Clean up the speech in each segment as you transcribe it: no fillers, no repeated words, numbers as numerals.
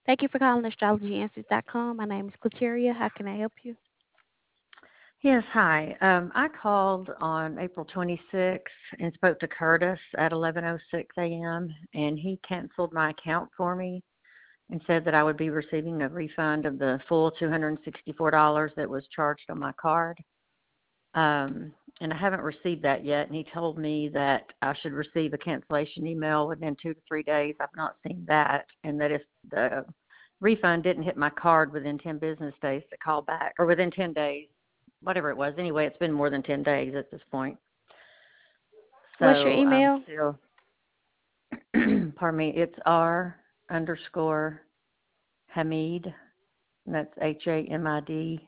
Thank you for calling astrologyanswers.com. My name is Clateria. How can I help you? Yes, hi. I called on April 26th and spoke to Curtis at 11:06 a.m. and he canceled my account for me and said that I would be receiving a refund of the full $264 that was charged on my card. And I haven't received that yet. And he told me that I should receive a cancellation email within 2 to 3 days. I've not seen that, and that if the refund didn't hit my card within 10 business days to call back, or within 10 days, whatever it was. Anyway, it's been more than 10 days at this point. What's your So I'm email? still, pardon me, it's R underscore Hamid, and that's HAMID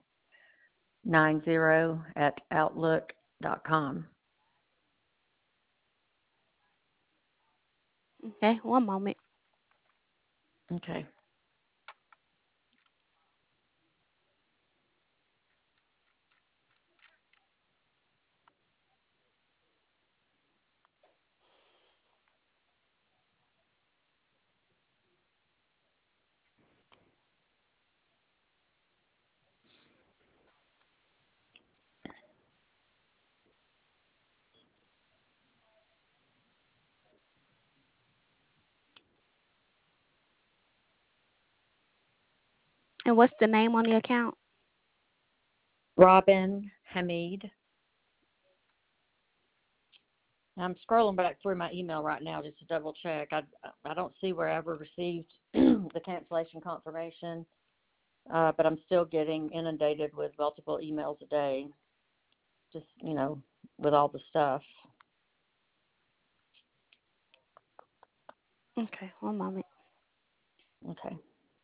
90 at outlook.com. Okay, one moment. Okay. And what's the name on the account? Robin Hamid. I'm scrolling back through my email right now just to double check. I don't see where I ever received the cancellation confirmation, but I'm still getting inundated with multiple emails a day, just, with all the stuff. Okay, one moment. Okay.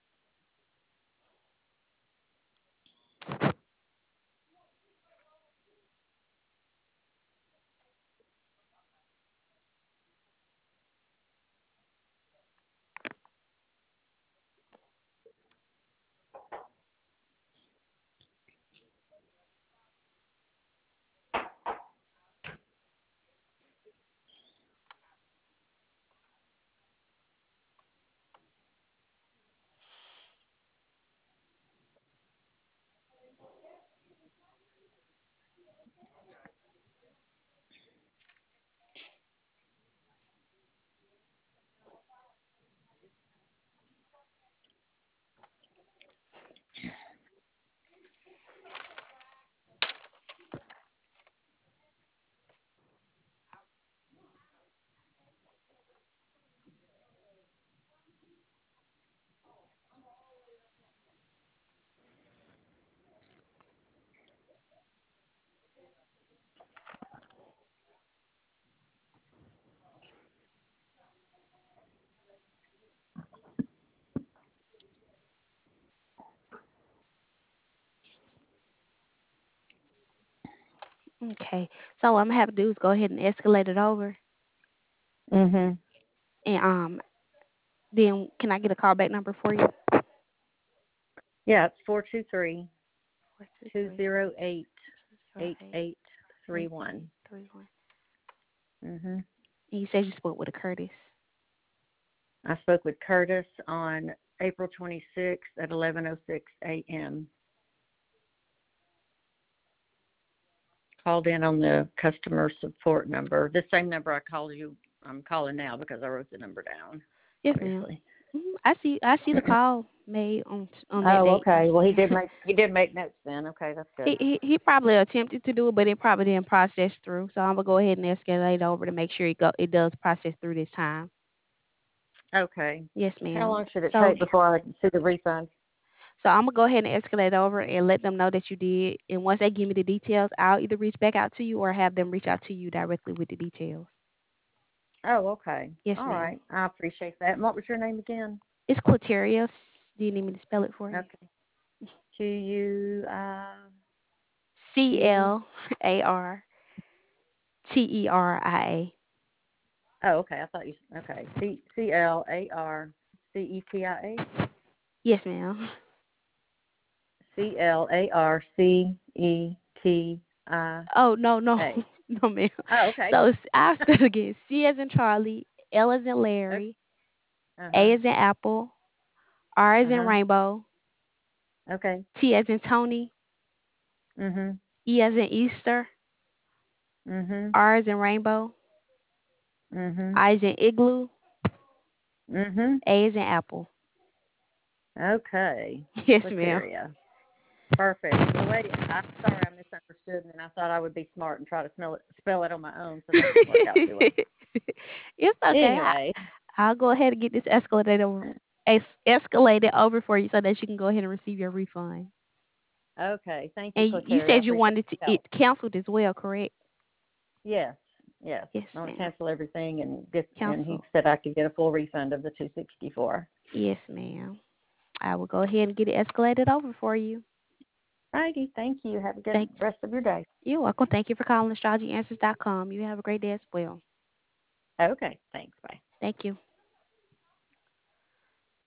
Okay, so what I'm gonna have to do is go ahead and escalate it over, Mhm. and then can I get a callback number for you? Yeah, it's 423 423 208 208 8831. 8831. Mhm. And you said you spoke with a Curtis. I spoke with Curtis on April 26th at 11:06 a.m. Called in on the customer support number, the same number I called you. I'm calling now because I wrote the number down, Yes, ma'am. obviously. I see the call made on that Oh, date. okay. Well, he did make notes then. Okay, that's good. He probably attempted to do it, but it probably didn't process through. So I'm gonna go ahead and escalate over to make sure it does process through this time. Okay. Yes, How ma'am. long should it So take before I see the refund? so I'm gonna go ahead and escalate over and let them know that you did. And once they give me the details, I'll either reach back out to you or have them reach out to you directly with the details. Oh, okay. Yes, All ma'am. right. I appreciate that. And what was your name again? It's Quaterius. Do you need me to spell it for you? Okay. C QUIT. L A R Teria. Oh, okay. I thought you. Okay. CLARCETIA. Yes, ma'am. CLARCETIA. Oh no, no, no, ma'am. Oh, okay. So I'll start again. C as in Charlie, L as in Uh Larry, huh. A as in Apple, R as in Uh-huh. rainbow, Okay. T as in Tony, Mhm. E as in Easter, Mhm. R as in rainbow, Mhm. I as in igloo, Mhm. A as in apple. Okay. Yes, ma'am. Lateria. Perfect. Well, wait, I'm sorry I misunderstood, and I thought I would be smart and try to spell it on my own, so that didn't work out too well. It's okay. Anyway, I'll go ahead and get this escalated over for you so that you can go ahead and receive your refund. okay. Thank you, And you Lateria. I said you appreciate wanted the it help. canceled as well, correct? Yes. Yes. Yes, I want to ma'am. cancel everything and he Cancel. said I could get a full refund of the 264. Yes, ma'am. I will go ahead and get it escalated over for you. Righty. Thank you. Have a good Thank rest of your day. You're welcome. Thank you for calling astrologyanswers.com. You have a great day as well. Okay. Thanks. Bye. Thank you.